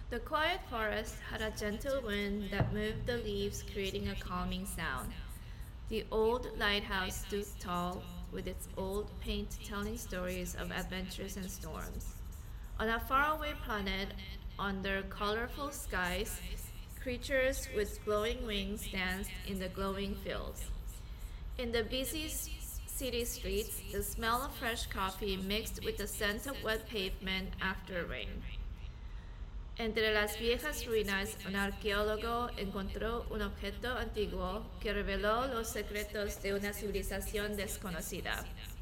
The quiet forest had a gentle wind that moved the leaves, creating a calming sound. The old lighthouse stood tall, with its old paint telling stories of adventures and storms. On a faraway planet, under colorful skies, creatures with glowing wings danced in the glowing fields. In the busy city streets, the smell of fresh coffee mixed with the scent of wet pavement after rain. Entre las viejas ruinas, un arqueólogo encontró un objeto antiguo que reveló los secretos de una civilización desconocida.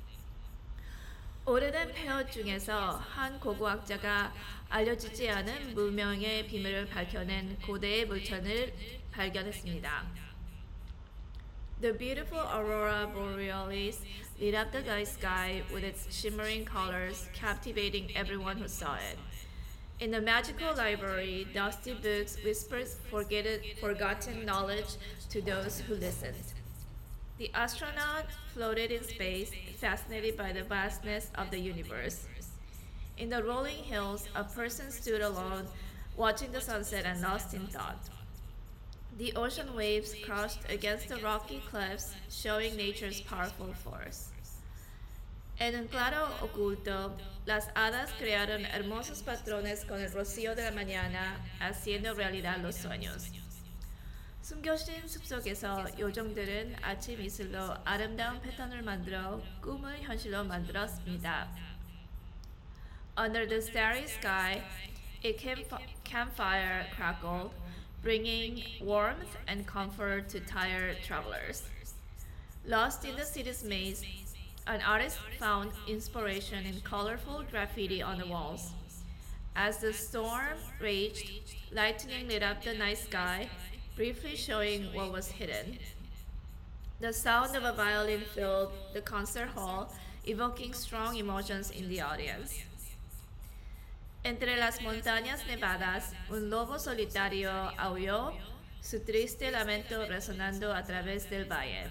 오래된 폐허 중에서 한 고고학자가 알려지지 않은 문명의 비밀을 밝혀낸 고대의 물천을 발견했습니다. The beautiful aurora borealis lit up the night sky with its shimmering colors, captivating everyone who saw it. In the magical library, dusty books whispered forgotten knowledge to those who listened. The astronaut floated in space, fascinated by the vastness of the universe. In the rolling hills, a person stood alone, watching the sunset and lost in thought. The ocean waves crashed against the rocky cliffs, showing nature's powerful force. En un claro oculto, las hadas crearon hermosos patrones con el rocío de la mañana, haciendo realidad los sueños. 숨겨진 숲속에서 요정들은 아침 이슬로 아름다운 패턴을 만들어 꿈을 현실로 만들었습니다. Under the starry sky, a campfire crackled, bringing warmth and comfort to tired travelers. Lost in the city's maze, an artist found inspiration in colorful graffiti on the walls. As the storm raged, lightning lit up the night sky, briefly showing what was hidden. The sound of a violin filled the concert hall, evoking strong emotions in the audience. Entre las montañas nevadas, un lobo solitario aulló, su triste lamento resonando a través del valle.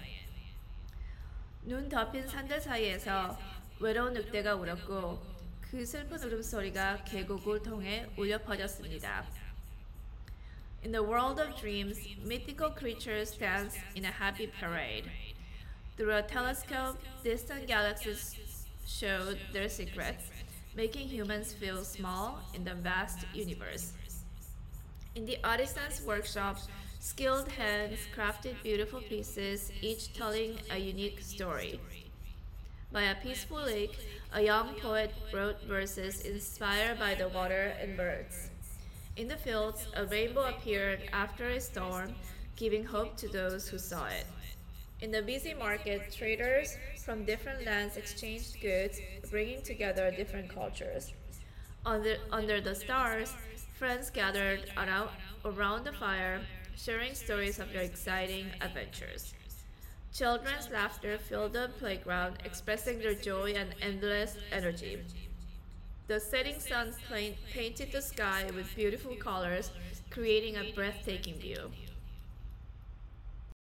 눈 덮인 산들 사이에서 외로운 늑대가 울었고 그 슬픈 울음소리가 계곡을 통해 울려 퍼졌습니다. In the world of dreams, mythical creatures dance in a happy parade. Through a telescope, distant galaxies showed their secrets, making humans feel small in the vast universe. In the artisan's workshop, skilled hands crafted beautiful pieces, each telling a unique story. By a peaceful lake, a young poet wrote verses inspired by the water and birds. In the fields, a rainbow appeared after a storm, giving hope to those who saw it. In the busy market, traders from different lands exchanged goods, bringing together different cultures. Under the stars, friends gathered around the fire, sharing stories of their exciting adventures. Children's laughter filled the playground, expressing their joy and endless energy. The setting sun painted the sky with beautiful colors, creating a breathtaking view.